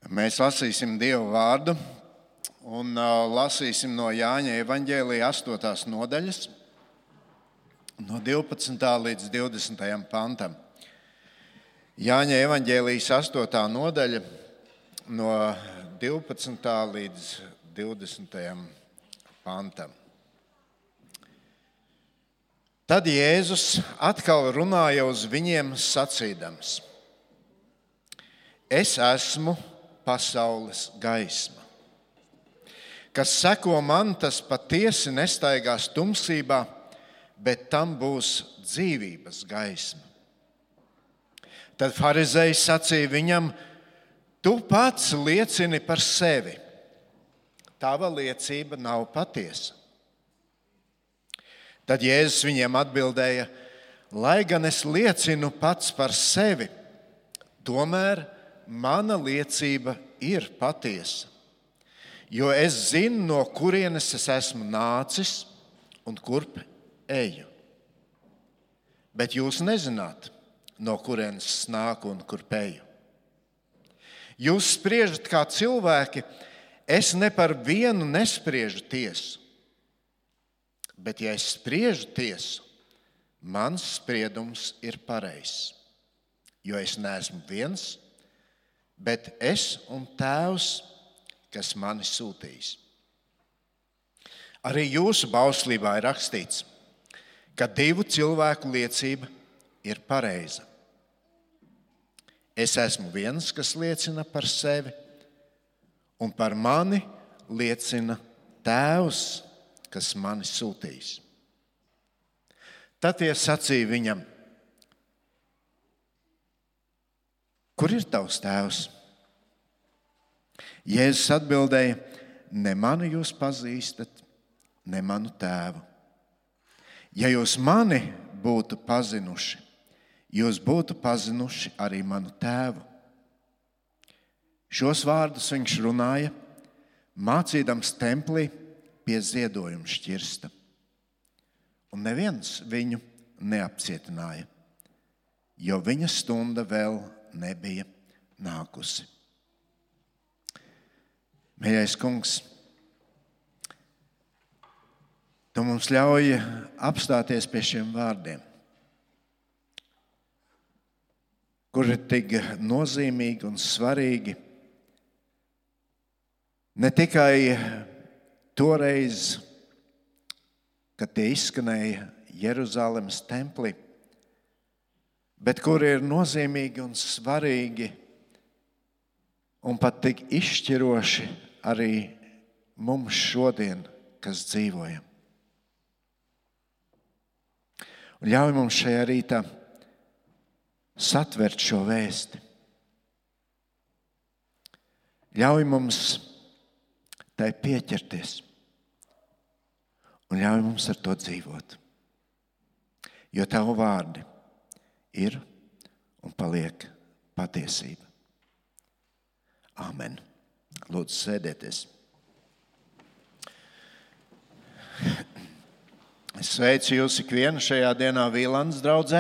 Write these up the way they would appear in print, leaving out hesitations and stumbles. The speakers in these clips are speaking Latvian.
Mēs lasīsim Dievu vārdu un lasīsim no Jāņa evaņģēlija 8. nodaļas, no 12. līdz 20. pantam. Jāņa evaņģēlijas 8. nodaļa, no 12. līdz 20. pantam. Tad Jēzus atkal runāja uz viņiem sacīdams: Es esmu pasaules gaisma. Kas seko man, tas patiesi nestaigās tumsībā, bet tam būs dzīvības gaisma. Tad farizēji sacīja viņam: Tu pats liecini par sevi. Tava liecība nav patiesa. Tad Jēzus viņiem atbildēja: Lai gan es liecinu pats par sevi, tomēr mana liecība ir patiesa, jo es zinu, no kurienes es esmu nācis un kurp eju. Bet jūs nezināt, no kurienes es nāku un kurp eju. Jūs spriežat kā cilvēki, es ne par vienu nespriežu tiesu. Bet ja es spriežu tiesu, mans spriedums ir pareizs, jo es neesmu viens, bet es un Tēvs, kas mani sūtījis. Arī jūsu bauslībā ir rakstīts, ka 2 cilvēku liecība ir pareiza. Es esmu viens, kas liecina par sevi, un par mani liecina Tēvs, kas mani sūtījis. Tad tie sacīja viņam: Kur ir tavs tēvs? Jēzus atbildēja: Ne mani jūs pazīstat, ne manu tēvu. Ja jūs mani būtu pazinuši, jūs būtu pazinuši arī manu tēvu. Šos vārdus viņš runāja, mācīdams templī pie ziedojuma šķirsta. Un neviens viņu neapcietināja, jo viņa stunda vēl nebija nākusi. Mīļais Kungs, Tu mums ļauj apstāties pie šiem vārdiem, kuri ir tik nozīmīgi un svarīgi ne tikai toreiz, kad tie izskanēja Jeruzalemes templī, bet kuri ir nozīmīgi un svarīgi un pat tik izšķiroši arī mums šodien, kas dzīvojam. Un ļauj mums šajā rītā satvert šo vēsti. Ļauj mums tai pieķerties un ļauj mums ar to dzīvot. Jo Tavu vārdi ir un paliek patiesība. Āmen. Lūdzu, sēdieties. Es sveicu jūs ikvienu šajā dienā Vīlandes draudzē,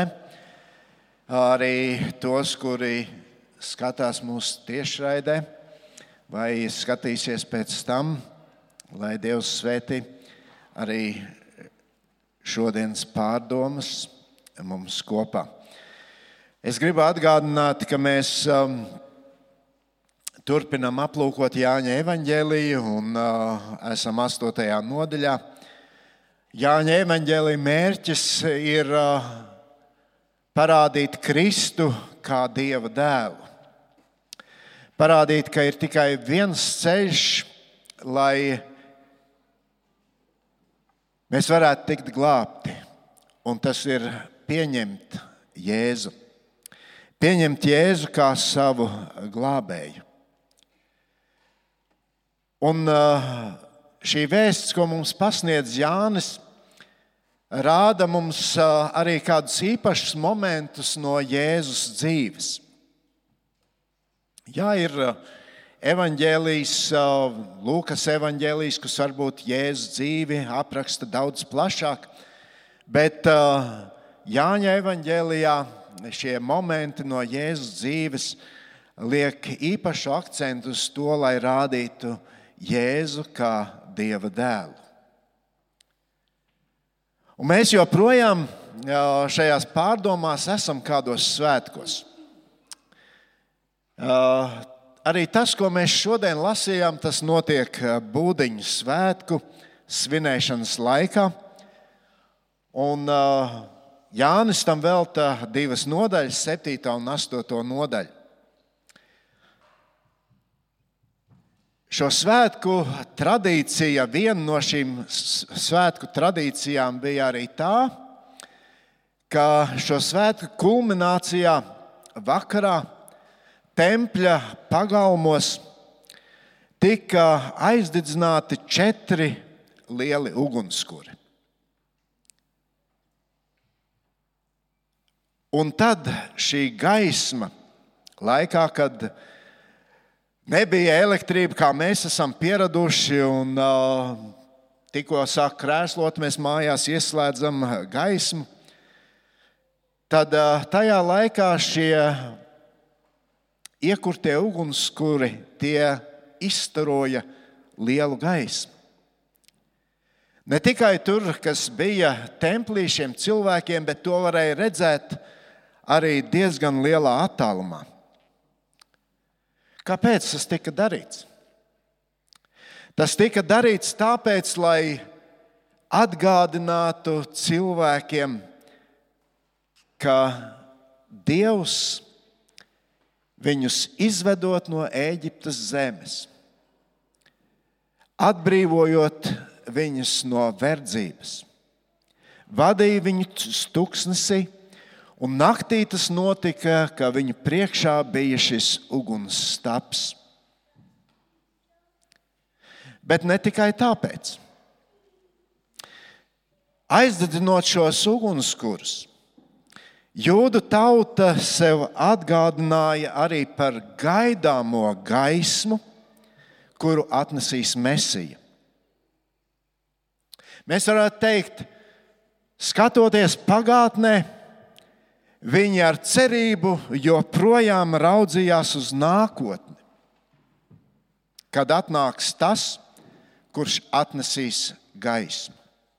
arī tos, kuri skatās mūsu tiešraidē vai skatīsies pēc tam, lai Dievs svētī arī šodienas pārdomas mums kopā. Es gribu atgādināt, ka mēs turpinam aplūkot Jāņa evaņģēliju un esam 8. nodaļā. Jāņa evaņģēlija mērķis ir parādīt Kristu kā Dieva dēlu. Parādīt, ka ir tikai viens ceļš, lai mēs varētu tikt glābti, un tas ir pieņemt Jēzu. Pieņemt Jēzu kā savu glābēju. Un šī vēsts, ko mums pasniedz Jānis, rāda mums arī kādus īpašus momentus no Jēzus dzīves. Jā, ir evaņģēlijs, Lūkas evaņģēlijs, kas varbūt Jēzus dzīvi apraksta daudz plašāk, bet Jāņa evaņģēlijā šie momenti no Jēzus dzīves liek īpašu akcentu uz to, lai rādītu Jēzu kā Dieva dēlu. Un mēs joprojām šajās pārdomās esam kādos svētkos. Arī tas, ko mēs šodien lasījām, tas notiek Būdiņu svētku svinēšanas laikā. Un Jānis tam velta 2 nodaļas, 7. un 8. nodaļu. Šo svētku tradīcija, viena no šīm svētku tradīcijām bija arī tā, ka šo svētku kulminācijā vakarā tempļa pagalmos tika aizdedzināti 4 lieli ugunskuri. Un tad šī gaisma, laikā, kad nebija elektrība, kā mēs esam pieraduši, un tikko sāk krēslot, mēs mājās ieslēdzam gaismu, tad tajā laikā šie iekurtie ugunskuri, tie izstaroja lielu gaismu. Ne tikai tur, kas bija templī šiem cilvēkiem, bet to varēja redzēt arī diezgan lielā attālumā. Kāpēc tas tika darīts? Tas tika darīts tāpēc, lai atgādinātu cilvēkiem, ka Dievs viņus izvedot no Ēģiptes zemes, atbrīvojot viņus no verdzības, vadīja viņus tuksnesī, un naktī tas notika, ka viņu priekšā bija šis ugunsstaps. Bet ne tikai tāpēc. Aizdedzinot šos ugunskurus, Jūdu tauta sev atgādināja arī par gaidāmo gaismu, kuru atnesīs Mesija. Mēs varētu teikt, skatoties pagātnē, viņi ar cerību joprojām raudzījās uz nākotni, kad atnāks tas, kurš atnesīs gaismu.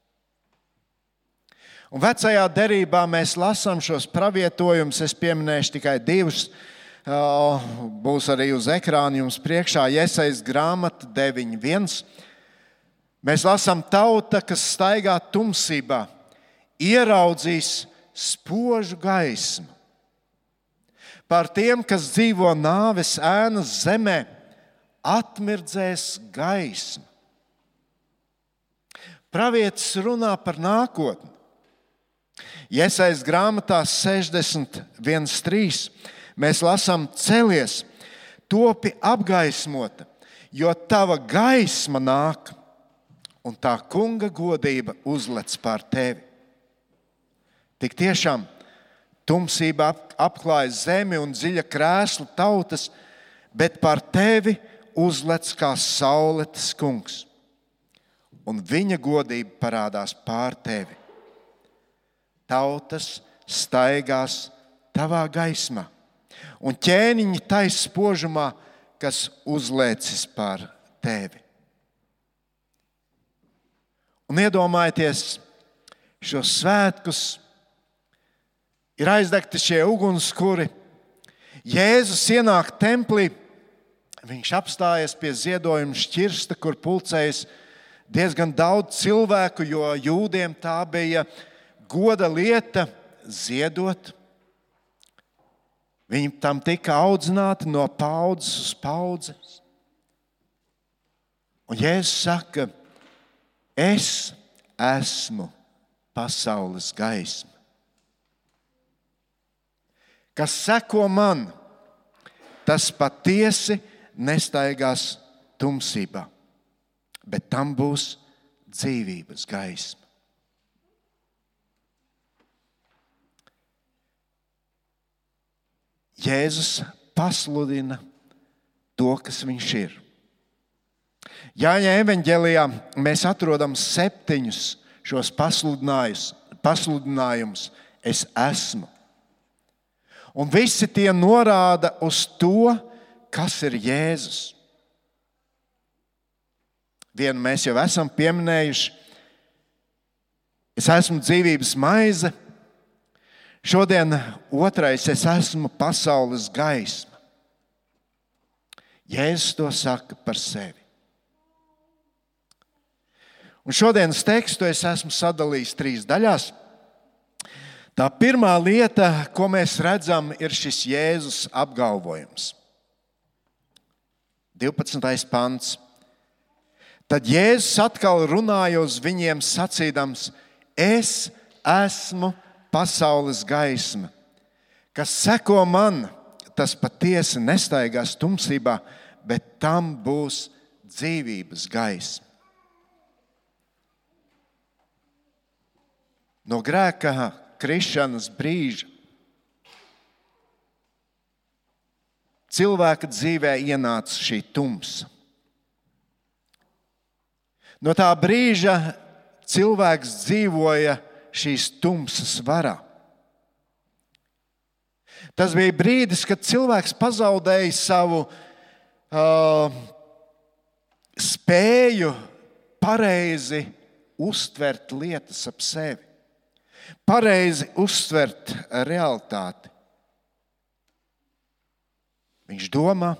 Un vecajā derībā mēs lasām šos pravietojumus, es pieminēšu tikai 2, būs arī uz ekrāna jums priekšā, Jesajas grāmata 9.1. Mēs lasām, tauta, kas staigā tumsībā, ieraudzīs spožu gaismu. Par tiem, kas dzīvo nāves ēnas zemē, atmirdzēs gaisma. Pravietis runā par nākotni. Jesajas grāmatā 60.1.3 mēs lasām, celies, topi apgaismota, jo tava gaisma nāk, un tā kunga godība uzlec pār tevi. Tik tiešām tumsība apklāja zemi un dziļa krēsla tautas, bet pār tevi uzlec kā sauletes kungs, un viņa godība parādās pār tevi. Tautas staigās tavā gaismā, un ķēniņi tais spožumā, kas uzlēcis pār tevi. Un iedomājieties, šos svētkus ir aizdegti šie ugunskuri. Jēzus ienāk templī, viņš apstājas pie ziedojuma šķirsta, kur pulcējas diezgan daudz cilvēku, jo jūdiem tā bija goda lieta ziedot. Viņi tam tika audzināti no paudzes uz paudzes. Un Jēzus saka, es esmu pasaules gaisma. Kas seko man, tas patiesi nestaigās tumsībā, bet tam būs dzīvības gaisma. Jēzus pasludina to, kas viņš ir. Jāņa evaņģēlijā mēs atrodam 7 šos pasludinājumus. Es esmu. Un visi tie norāda uz to, kas ir Jēzus. Vienu mēs jau esam pieminējuši. Es esmu dzīvības maize. Šodien otrais, es esmu pasaules gaisma. Jēzus to saka par sevi. Un šodienas tekstu es esmu sadalījis 3 daļās. Tā pirmā lieta, ko mēs redzam, ir šis Jēzus apgalvojums. 12. pants. Tad Jēzus atkal runāja uz viņiem sacīdams: Es esmu pasaules gaisma. Kas seko man, tas patiesi nestaigās tumsībā, bet tam būs dzīvības gaisma. No grēka krišanas brīža cilvēka dzīvē ienāca šī tumsa. No tā brīža cilvēks dzīvoja šīs tumsas varā. Tas bija brīdis, kad cilvēks pazaudēja savu spēju pareizi uztvert lietas ap sevi, pareizi uztvert realitāti. Viņš domā,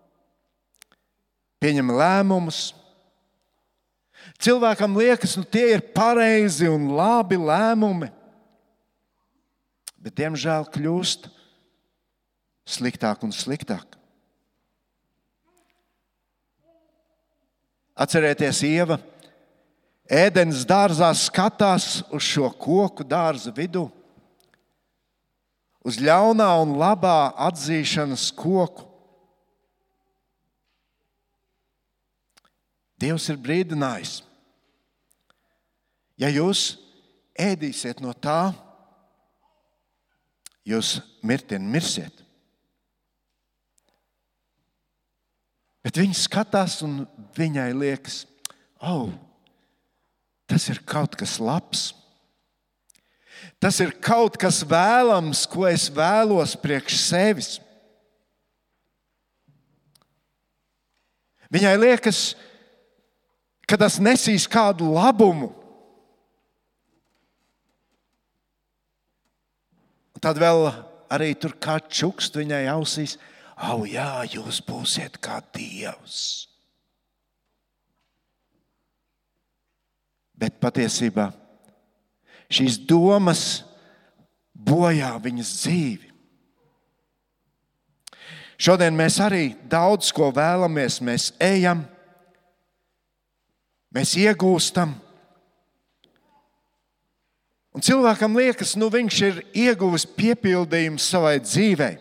pieņem lēmumus. Cilvēkam liekas, tie ir pareizi un labi lēmumi, bet diemžēl kļūst sliktāk un sliktāk. Atcerieties, Ieva Ēdenes dārzā skatās uz šo koku dārza vidū, uz ļaunā un labā atzīšanas koku. Dievs ir brīdinājis. Ja jūs ēdīsiet no tā, jūs mirsiet. Bet viņa skatās un viņai liekas, tas ir kaut kas labs. Tas ir kaut kas vēlams, ko es vēlos priekš sevis. Viņai liekas, ka tas nesīs kādu labumu. Un tad vēl arī tur kā čukst viņai ausīs, jā, jūs būsiet kā Dievs. Bet patiesībā šīs domas bojā viņas dzīvi. Šodien mēs arī daudz ko vēlamies, mēs ejam, mēs iegūstam. Un cilvēkam liekas, viņš ir ieguvis piepildījumu savai dzīvei.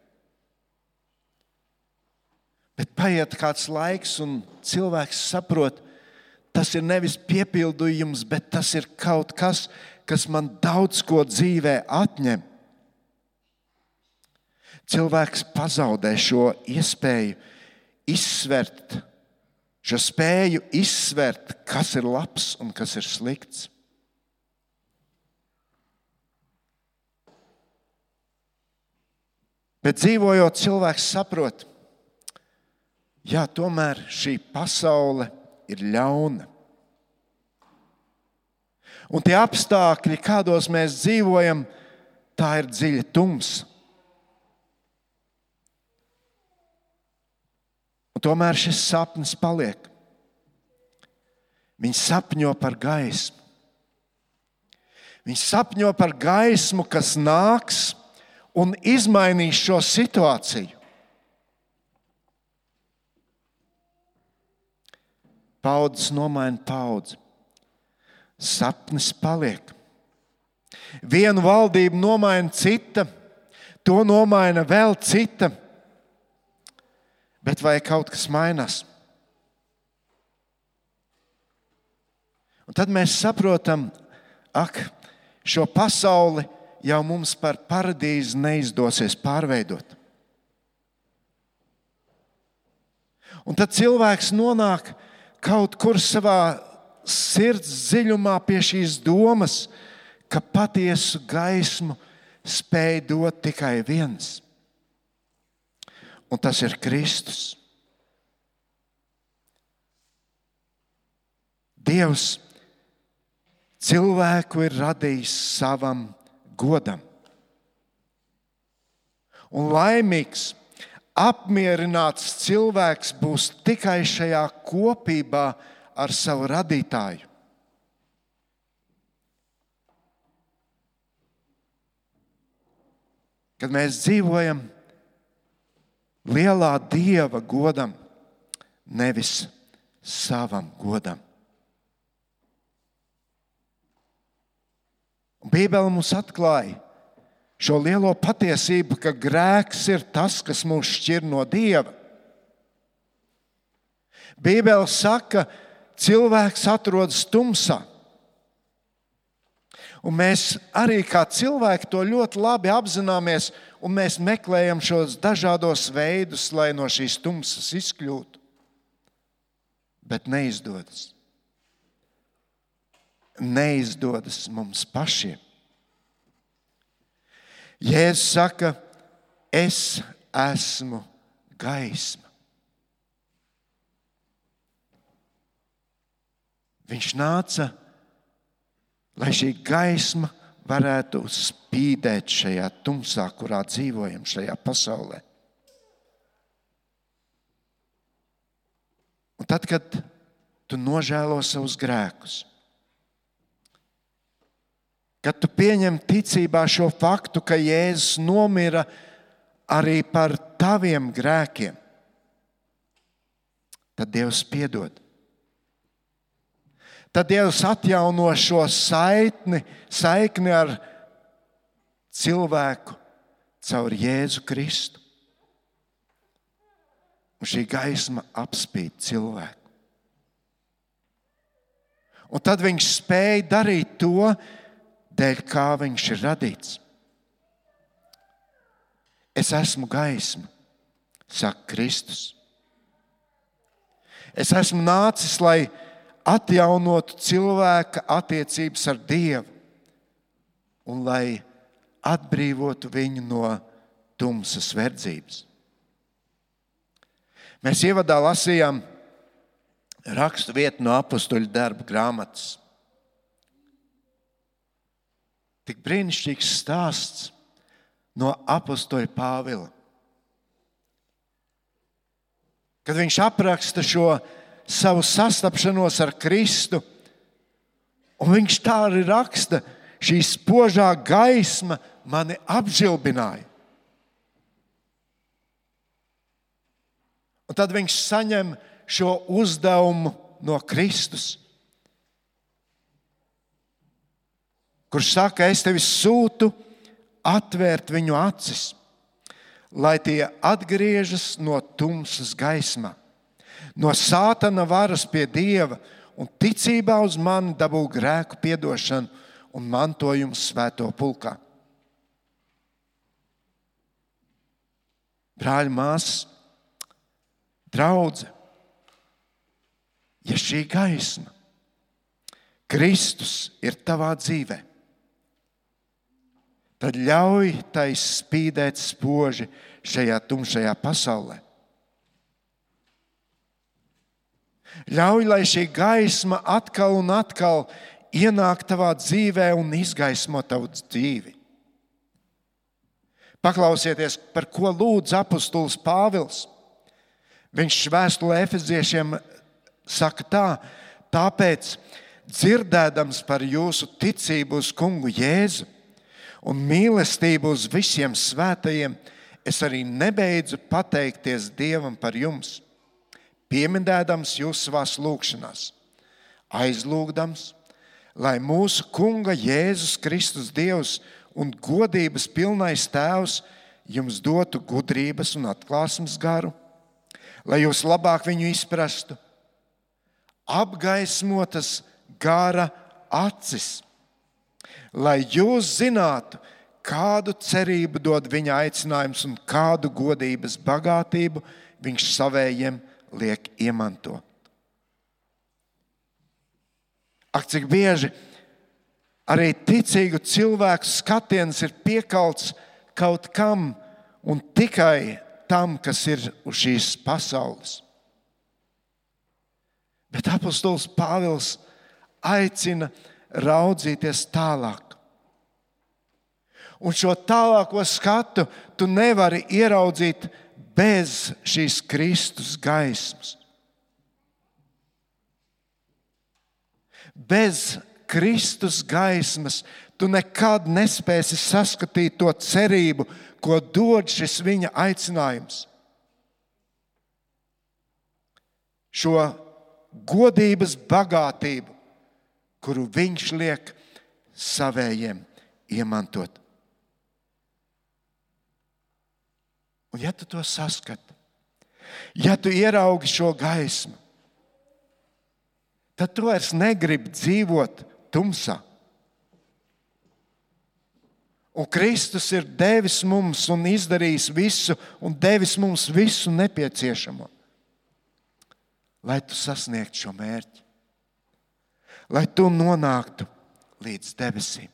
Bet paiet kāds laiks, un cilvēks saprot, tas ir nevis piepildījums, bet tas ir kaut kas, kas man daudz ko dzīvē atņem. Cilvēks pazaudē šo iespēju izsvert, šo spēju izsvert, kas ir labs un kas ir slikts. Bet dzīvojot, cilvēks saprot, tomēr šī pasaule ir ļauna. Un tie apstākļi, kādos mēs dzīvojam, tā ir dziļa tumsa. Un tomēr šis sapnis paliek. Viņi sapņo par gaismu. Viņi sapņo par gaismu, kas nāks un izmainīs šo situāciju. Paudzes nomaina paudzi. Sapnis paliek. Vienu valdību nomaina cita, to nomaina vēl cita. Bet vai kaut kas mainās? Un tad mēs saprotam, šo pasauli jau mums par paradīzi neizdosies pārveidot. Un tad cilvēks nonāk kaut kur savā sirds dziļumā pie šīs domas, ka patiesu gaismu spēj dot tikai viens. un tas ir Kristus. Dievs cilvēku ir radījis savam godam. Un laimīgs, apmierināts cilvēks būs tikai šajā kopībā ar savu radītāju. Kad mēs dzīvojam lielā Dieva godam, nevis savam godam. Bībele mums atklāja šo lielo patiesību, ka grēks ir tas, kas mūs šķir no Dieva. Bībele saka, cilvēks atrodas tumsā. Un mēs arī kā cilvēki to ļoti labi apzināmies, un mēs meklējam šos dažādos veidus, lai no šīs tumsas izkļūtu. Bet neizdodas. Neizdodas mums pašiem. Jēzus saka, es esmu gaisma. Viņš nāca, lai šī gaisma varētu spīdēt šajā tumsā, kurā dzīvojam, šajā pasaulē. Un tad, kad tu nožēlo savus grēkus, kad tu pieņem ticībā šo faktu, ka Jēzus nomira arī par taviem grēkiem, tad Dievs piedod. Tad Dievs atjauno šo saikni ar cilvēku caur Jēzu Kristu. Un šī gaisma apspīd cilvēku. Un tad viņš spēja darīt to, dēļ kā viņš ir radīts. Es esmu gaisma, saka Kristus. Es esmu nācis, lai atjaunotu cilvēka attiecības ar Dievu un lai atbrīvotu viņu no tumsas verdzības. Mēs ievadā lasījām rakstu vietu no Apostoļu darbu grāmatas. Tik brīnišķīgs stāsts no apostoļa Pāvila. Kad viņš apraksta šo savu sastapšanos ar Kristu, un viņš tā arī raksta, šī spožā gaisma mani apžilbināja. Un tad viņš saņem šo uzdevumu no Kristus, kurš saka, es tevi sūtu atvērt viņu acis, lai tie atgriežas no tumsas gaismā, no Sātana varas pie Dieva un ticībā uz mani dabū grēku piedošanu un mantojumu svēto pulkā. Brāļi, māsas, draudze, ja šī gaisma, Kristus ir tavā dzīvē, tad ļauj tai spīdēt spoži šajā tumšajā pasaulē. Ļauj, lai šī gaisma atkal un atkal ienāk tavā dzīvē un izgaismo tavu dzīvi. Paklausieties, par ko lūdz apostols Pāvils. Viņš vēstulē Efeziešiem saka tā, tāpēc, dzirdēdams par jūsu ticību uz kungu Jēzu un mīlestību uz visiem svētajiem, es arī nebeidzu pateikties Dievam par jums, pieminēdams jūs savās lūgšanās, aizlūgdams, lai mūsu kunga Jēzus Kristus Dievs un godības pilnais Tēvs jums dotu gudrības un atklāsmes garu, lai jūs labāk viņu izprastu, apgaismotas gara acis, lai jūs zinātu, kādu cerību dod viņa aicinājums un kādu godības bagātību viņš savējiem liek iemantot. Ak, cik bieži arī ticīgu cilvēku skatiens ir piekalts kaut kam un tikai tam, kas ir uz šīs pasaules. Bet apostols Pāvils aicina raudzīties tālāk. Un šo tālāko skatu tu nevari ieraudzīt bez šīs Kristus gaismas. Bez Kristus gaismas tu nekad nespēsi saskatīt to cerību, ko dod šis viņa aicinājums. Šo godības bagātību, kuru viņš liek savējiem iemantot. Un ja tu to saskati, ja tu ieraugi šo gaismu, tad tu vairs negribi dzīvot tumsā. Un Kristus ir devis mums un izdarījis visu un devis mums visu nepieciešamo, lai tu sasniegtu šo mērķi, lai tu nonāktu līdz debesīm.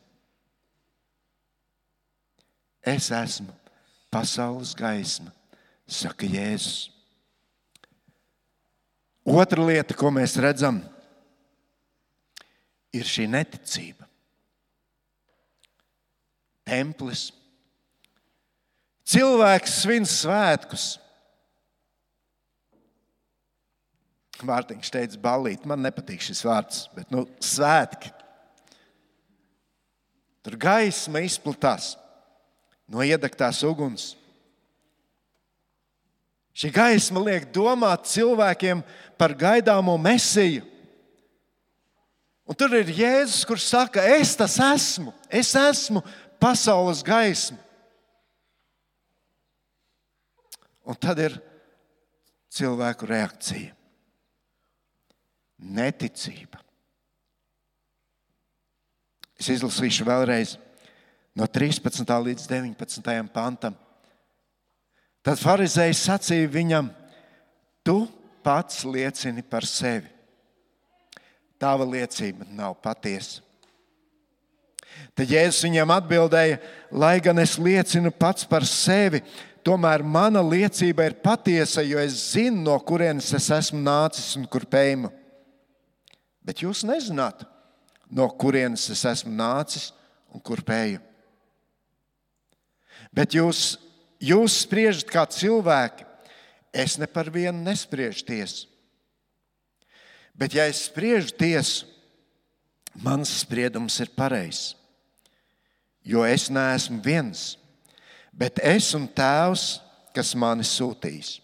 Es esmu pasaules gaisma, saka Jēzus. Otra lieta, ko mēs redzam, ir šī neticība. Templis. Cilvēks svin svētkus. Mārtiņš teica ballīt, man nepatīk šis vārds, bet svētki. Tur gaisma izplatās no iedegtās uguns. Šī gaisma liek domāt cilvēkiem par gaidāmo Mesiju. Un tur ir Jēzus, kurš saka, es tas esmu, es esmu pasaules gaisma. Un tad ir cilvēku reakcija. Neticība. Es izlasīšu vēlreiz no 13. līdz 19. pantam. Tad farizēji sacīja viņam, tu pats liecini par sevi. Tava liecība nav patiesa. Tad Jēzus viņam atbildēja, lai gan es liecinu pats par sevi, tomēr mana liecība ir patiesa, jo es zinu, no kurienes es esmu nācis un kur eju. Bet jūs nezināt, no kurienes es esmu nācis un kur eju. Bet jūs spriežat kā cilvēki, es ne par vienu nespriežu tiesu. Bet ja es spriežu tiesu, mans spriedums ir pareizs. Jo es neesmu viens, bet es un Tēvs, kas mani sūtījis.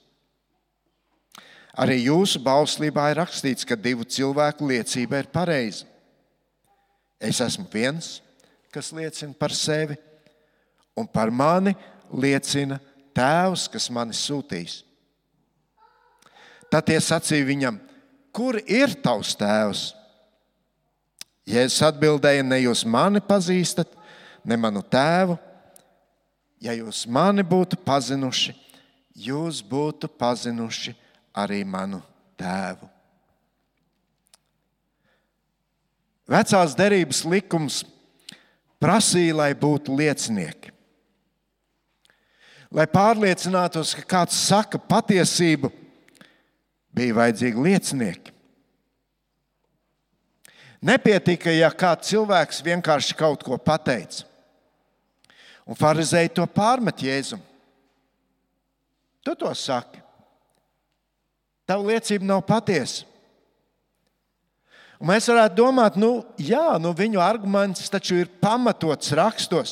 Arī jūsu bauslībā ir rakstīts, ka divu cilvēku liecība ir pareiza. Es esmu viens, kas liecina par sevi, un par mani liecina Tēvs, kas mani sūtījis. Tad tie sacīja viņam, kur ir tavs tēvs? Jēzus atbildēja, ne jūs mani pazīstat, ne manu tēvu. Ja jūs mani būtu pazinuši, jūs būtu pazinuši arī manu tēvu. Vecās derības likums prasīja, lai būtu liecinieki. Lai pārliecinātos, ka kāds saka patiesību, bija vajadzīgi liecinieki. Nepietika, ja kāds cilvēks vienkārši kaut ko pateica. Un farizēji to pārmet Jēzum. Tu to saki. Tava liecība nav patiesa. Un mēs varētu domāt, viņu arguments taču ir pamatots rakstos.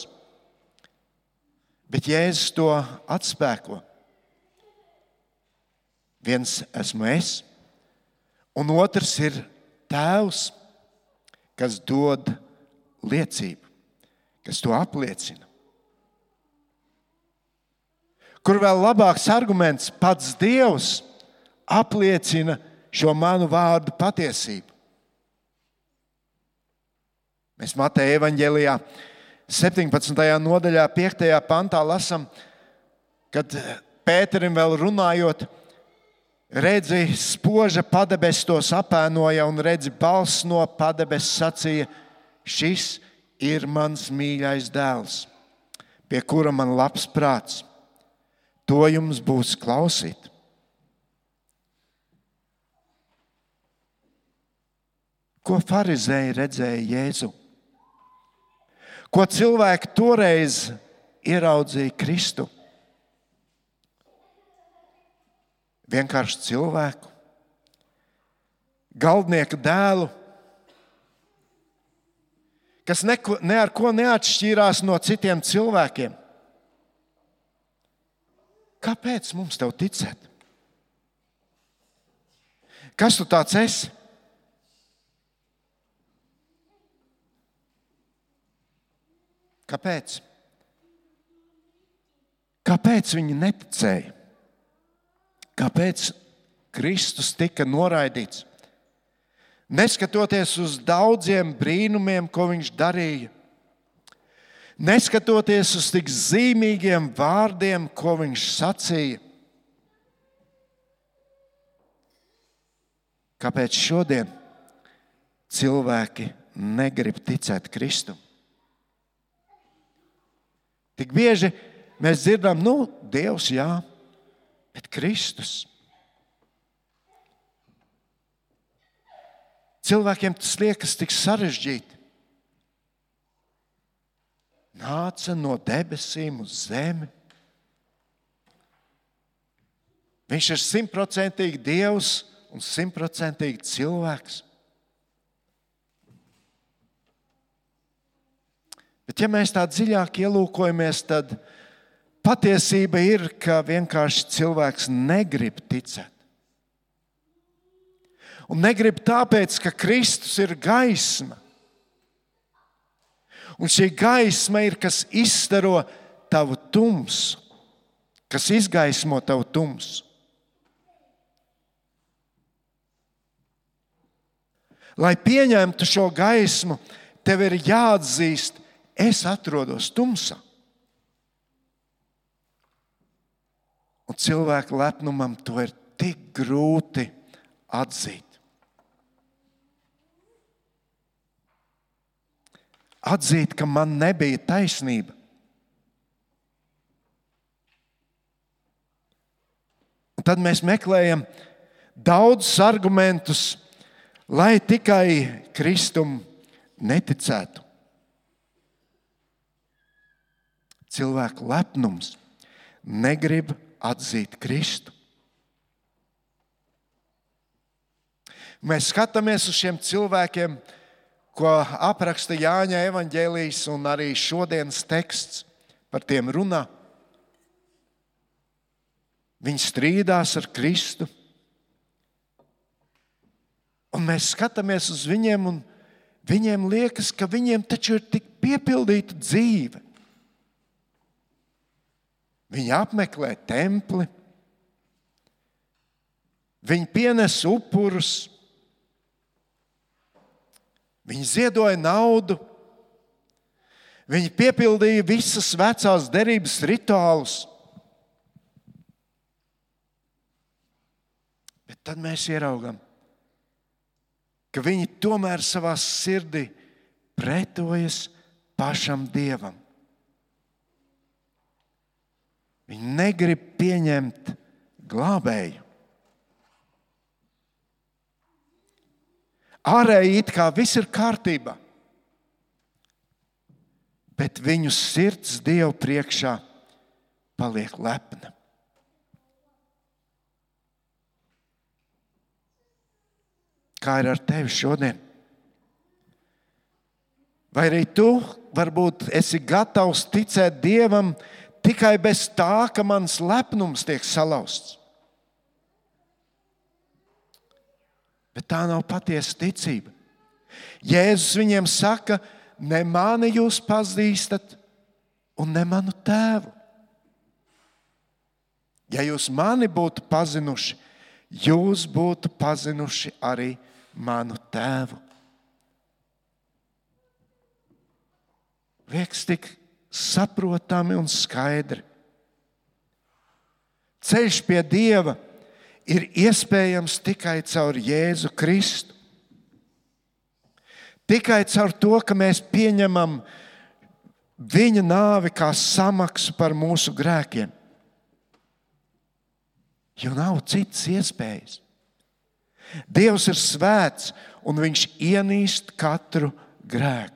Bet Jēzus to atspēko. Viens esmu es, un otrs ir Tēvs, kas dod liecību, kas to apliecina. Kur vēl labāks arguments, pats Dievs apliecina šo manu vārdu patiesību. Mēs Mateja evaņģēlijā 17. nodaļā 5. pantā lasām, kad Pēterim vēl runājot, redzi, spoža padebes tos apēnoja un redzi, balss no padebes sacīja, šis ir mans mīļais dēls, pie kura man labs prāts. to jums būs klausīt. Ko farizēji redzēja Jēzu? Ko cilvēki toreiz ieraudzīja Kristu? Vienkārši cilvēku, galdnieka dēlu, kas ne ar ko neatšķīrās no citiem cilvēkiem. Kāpēc mums tev ticēt? Kas tu tāds esi? Kāpēc? Kāpēc viņi neticēja? Kāpēc Kristus tika noraidīts? Neskatoties uz daudziem brīnumiem, ko viņš darīja, neskatoties uz tik zīmīgiem vārdiem, ko viņš sacīja. Kāpēc šodien cilvēki negrib ticēt Kristum? Tik bieži mēs dzirdam, Dievs, jā, bet Kristus. Cilvēkiem tas liekas tik sarežģīti. Nāca no debesīm uz zemi. Viņš ir 100% Dievs un 100% cilvēks. Bet ja mēs tā dziļāk ielūkojamies, tad patiesība ir, ka vienkārši cilvēks negrib ticēt. Un negrib tāpēc, ka Kristus ir gaisma. Un šī gaisma ir, kas izstaro tavu tumsu, kas izgaismo tavu tumsu. Lai pieņemtu šo gaismu, tev ir jāatzīst, es atrodos tumsā. Un cilvēku lepnumam to ir tik grūti atzīt. Atzīt, ka man nebija taisnība. Un tad mēs meklējam daudzus argumentus, lai tikai Kristum neticētu. Cilvēku lepnums negrib atzīt Kristu. Mēs skatāmies uz šiem cilvēkiem, ko apraksta Jāņa evaņģēlijs un arī šodienas teksts par tiem runā. Viņi strīdās ar Kristu. Un mēs skatāmies uz viņiem un viņiem liekas, ka viņiem taču ir tik piepildīta dzīve. Viņi apmeklē templi, viņi pienes upurus, viņi ziedoja naudu, viņi piepildīja visas vecās derības rituālus. Bet tad mēs ieraugam, ka viņi tomēr savā sirdī pretojas pašam Dievam. Viņi negrib pieņemt glābēju. Ārēji it kā viss ir kārtībā, bet viņu sirds Dievu priekšā paliek lepna. Kā ir ar tevi šodien? Vai arī tu varbūt esi gatavs ticēt Dievam tikai bez tā, ka mans lepnums tiek salauzts? Bet tā nav patiesa ticība. Jēzus viņiem saka, ne mani jūs pazīstat un ne manu tēvu. Ja jūs mani būtu pazinuši, jūs būtu pazinuši arī manu tēvu. Liekas tik saprotami un skaidri. Ceļš pie Dieva ir iespējams tikai caur Jēzu Kristu. Tikai caur to, ka mēs pieņemam viņa nāvi kā samaksu par mūsu grēkiem. jo nav citas iespējas. Dievs ir svēts, un viņš ienīst katru grēku.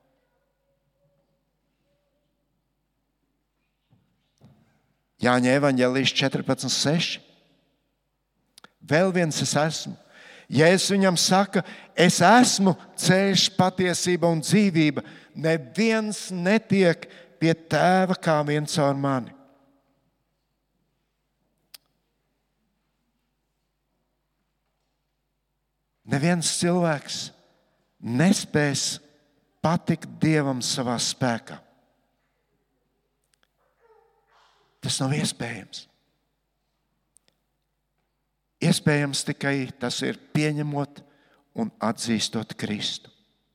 Jāņa evaņģēlijas 14:6. Vēl viens es esmu. Jēzus viņam saka, es esmu ceļš, patiesība un dzīvība. Neviens netiek pie tēva kā vien caur mani. Neviens cilvēks nespēs patikt Dievam savā spēkā. Tas nav iespējams. Iespējams tikai tas ir pieņemot un atzīstot Kristu.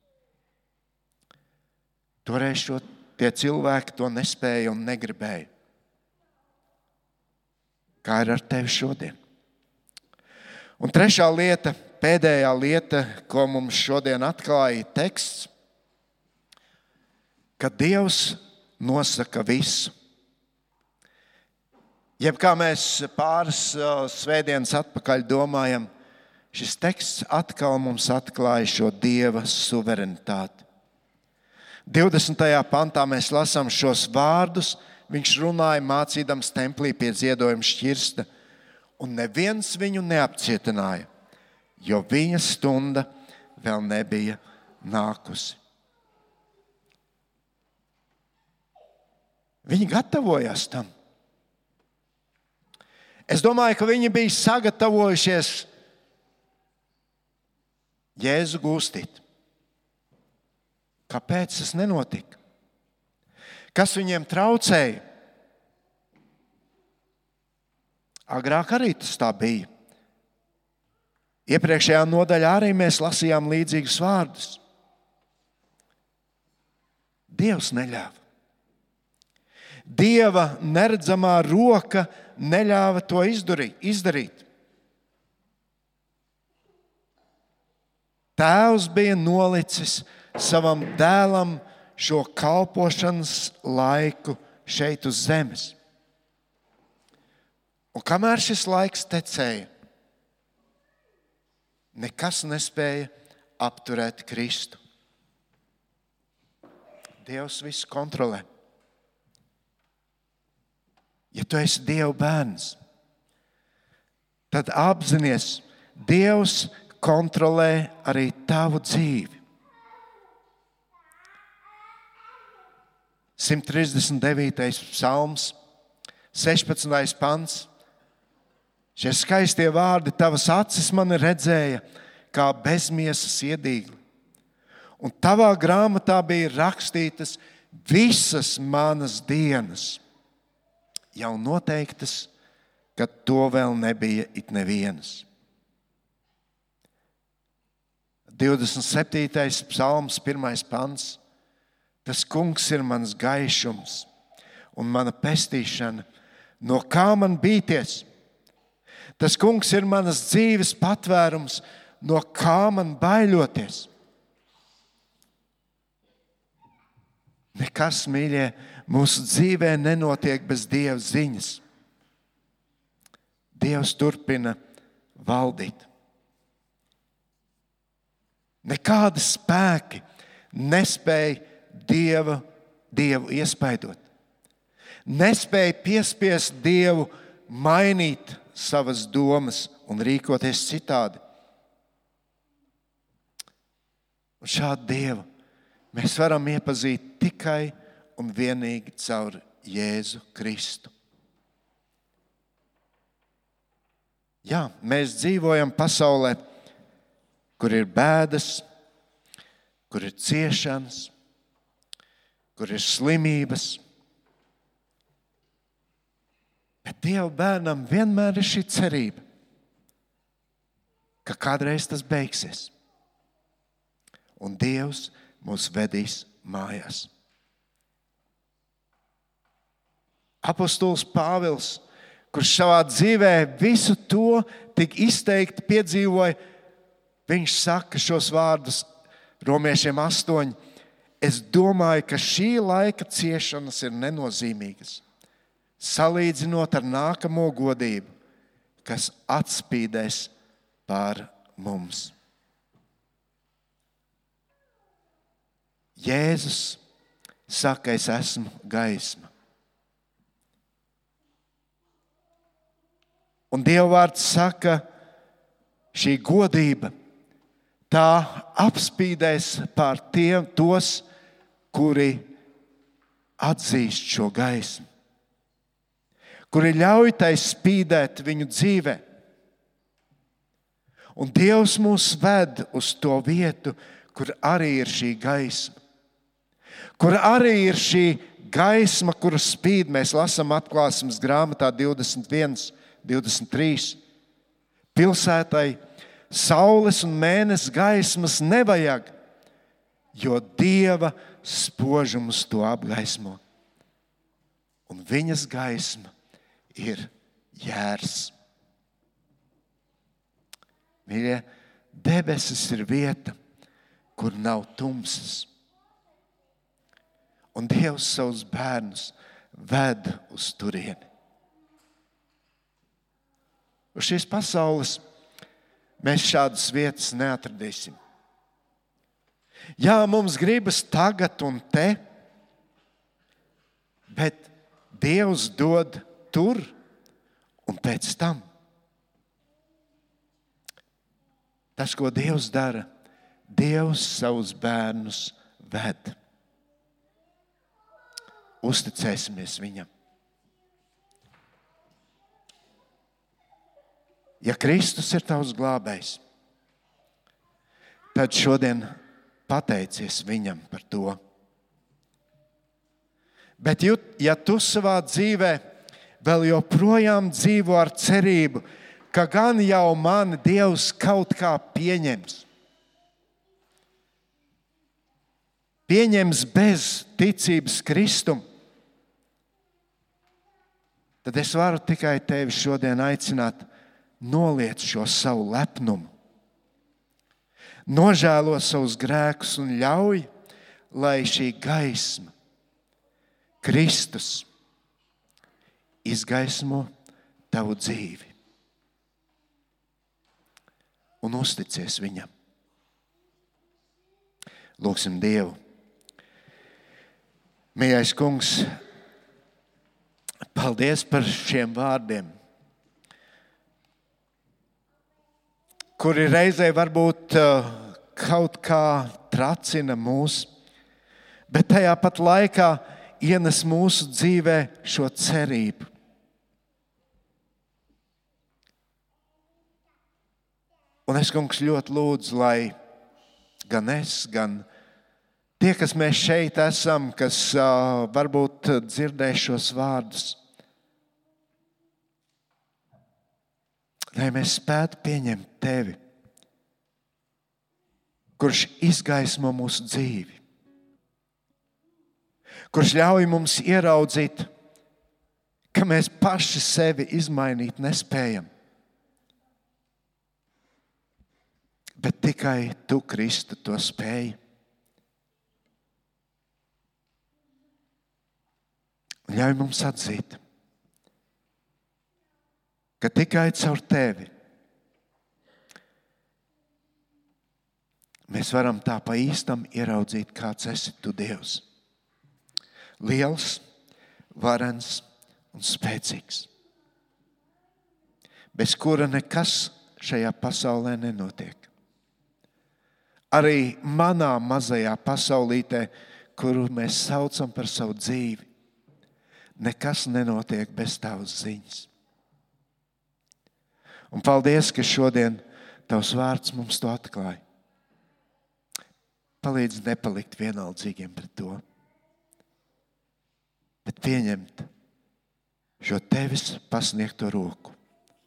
Toreiz tie cilvēki to nespēja un negribēja. Kā ir ar tevi šodien? Un trešā lieta, pēdējā lieta, ko mums šodien atklāja teksts, ka Dievs nosaka visu. Jeb kā mēs pāris svētdienas atpakaļ domājam, šis teksts atkal mums atklāja šo Dieva suverenitāti. 20. pantā mēs lasām šos vārdus. Viņš runāja mācīdams templī pie ziedojuma šķirsta, un neviens viņu neapcietināja, jo viņa stunda vēl nebija nākusi. Viņi gatavojās tam. Es domāju, ka viņi bija sagatavojušies Jēzu gūstīt. Kāpēc tas nenotika? Kas viņiem traucēja? Agrāk arī tas tā bija. Iepriekšējā nodaļā arī mēs lasījām līdzīgus vārdus. Dievs neļāva. Dieva neredzamā roka neļāva to izdarīt. Tēvs bija nolicis savam dēlam šo kalpošanas laiku šeit uz zemes. Un kamēr šis laiks tecēja, nekas nespēja apturēt Kristu. Dievs visu kontrolē. Ja tu esi Dieva bērns, tad apzinies, Dievs kontrolē arī tavu dzīvi. 139. psalms, 16. pants. Šie skaistie vārdi, tavas acis mani redzēja kā bezmiesas iedīgli. Un tavā grāmatā bija rakstītas visas manas dienas, jau noteiktas, kad to vēl nebija it nevienas. 27. psalms, 1. pants. Tas kungs ir mans gaišums un mana pestīšana, no kā man bīties. Tas kungs ir manas dzīves patvērums, no kā man baiļoties. Nekas, mīļie, mūsu dzīvē nenotiek bez Dieva ziņas. Dievs turpina valdīt. Nekādi spēki nespēja Dievu iespaidot. Nespēja piespiest Dievu mainīt savas domas un rīkoties citādi. Un šādu Dievu mēs varam iepazīt tikai un vienīgi caur Jēzu Kristu. Jā, mēs dzīvojam pasaulē, kur ir bēdas, kur ir ciešanas, kur ir slimības. Bet Dieva bērnam vienmēr ir šī cerība, ka kādreiz tas beigsies. Un Dievs mūs vedīs mājās. Apostols Pāvils, kurš savā dzīvē visu to tik izteikti piedzīvoja, viņš saka šos vārdus Romiešiem 8. Es domāju, ka šī laika ciešanas ir nenozīmīgas, salīdzinot ar nākamo godību, kas atspīdēs pār mums. Jēzus saka, es esmu gaisma. Un Dieva vārds saka, šī godība, tā apspīdēs pār tos, kuri atzīst šo gaismu, kuri ļauj tai spīdēt viņu dzīvē. Un Dievs mūs ved uz to vietu, kur arī ir šī gaisma, kur arī ir šī gaisma, kura spīd. Mēs lasām Atklāsmes grāmatā 21, 23. Pilsētai saules un mēness gaismas nevajag, jo Dieva spožums to apgaismo. Un viņas gaisma ir jērs. Mīļie, debesis ir vieta, kur nav tumsas. Un Dievs savus bērnus ved uz turieni. Uz šīs pasaules mēs šādas vietas neatradīsim. Jā, mums gribas tagad un te, bet Dievs dod tur un pēc tam. Tas, ko Dievs dara, Dievs savus bērnus ved. Uzticēsimies viņam. Ja Kristus ir tavs glābējs, tad šodien pateicies viņam par to. Bet ja tu savā dzīvē vēl joprojām dzīvo ar cerību, ka gan jau mani Dievs kaut kā pieņems bez ticības Kristum, tad es varu tikai tevi šodien aicināt noliec šo savu lepnumu, nožēlo savus grēkus un ļauj, lai šī gaisma, Kristus, izgaismo tavu dzīvi. Un uzticies viņam. Lūgsim Dievu. Mīļais Kungs, paldies par šiem vārdiem, kuri reizē varbūt kaut kā tracina mūs, bet tajā pat laikā ienes mūsu dzīvē šo cerību. Un es, Kungs, ļoti lūdzu, lai gan es, gan tie, kas mēs šeit esam, kas varbūt dzirdēs šos vārdus, lai mēs spētu pieņemt Tevi, kurš izgaismo mūsu dzīvi, kurš ļauj mums ieraudzīt, ka mēs paši sevi izmainīt nespējam, bet tikai Tu, Kristu, to spēj. Ļauj mums atzīt, ka tikai caur Tevi mēs varam tā pa īstam ieraudzīt, kāds esi Tu, Dievs. Liels, varens un spēcīgs, bez kura nekas šajā pasaulē nenotiek. Arī manā mazajā pasaulītē, kuru mēs saucam par savu dzīvi, nekas nenotiek bez Tavas ziņas. Un paldies, ka šodien Tavs vārds mums to atklāja. Palīdz nepalikt vienaldzīgiem pret to, bet pieņemt šo Tevis pasniegto roku,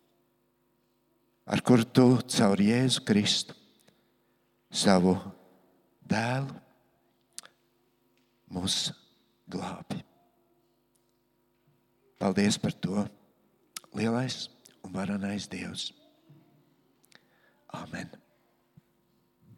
ar kuru Tu caur Jēzu Kristu, savu dēlu, mūs glābi. Paldies par to, lielais un varenais Dievs. Amen.